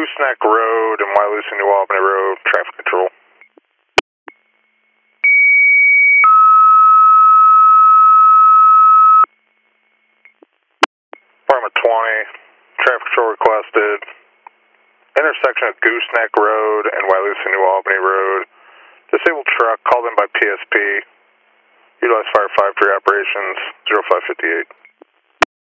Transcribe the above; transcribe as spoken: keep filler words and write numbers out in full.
Gooseneck Road and Wyalusing New Albany Road, traffic control. Department twenty, traffic control requested. Intersection of Gooseneck Road and Wyalusing New Albany Road. Disabled truck called in by P S P. Utilize Fire five three operations, zero five five eight.